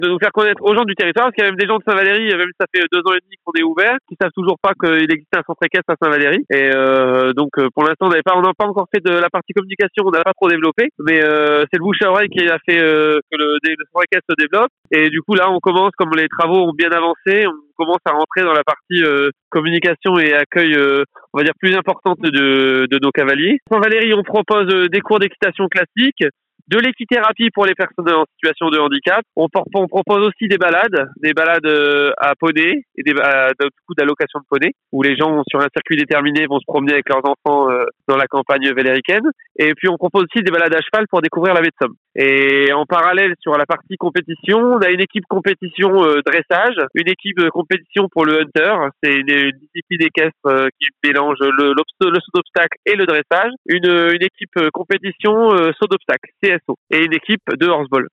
de nous faire connaître aux gens du territoire, parce qu'il y a même des gens de Saint-Valery, même ça fait 2 ans et demi qu'on est ouvert, qui savent toujours pas qu'il existe un centre équestre à Saint-Valery. Et donc pour l'instant, on n'a pas encore fait de la partie communication, on n'a pas trop développé, mais c'est le bouche à oreille qui a fait que le centre équestre se développe. Et du coup là, on commence, comme les travaux ont bien avancé, on commence à rentrer dans la partie communication et accueil, on va dire plus importante de nos cavaliers. À Saint-Valery, on propose des cours d'équitation classique, de l'équithérapie pour les personnes en situation de handicap. On propose aussi des balades à poney et du coup d'allocation de poney, où les gens sur un circuit déterminé vont se promener avec leurs enfants dans la campagne valéricaine. Et puis on propose aussi des balades à cheval pour découvrir la baie de Somme. Et en parallèle sur la partie compétition, on a une équipe compétition dressage, une équipe compétition pour le hunter, c'est une discipline équestre qui mélange le saut d'obstacle et le dressage, une équipe compétition saut d'obstacle, CSO, et une équipe de horseball.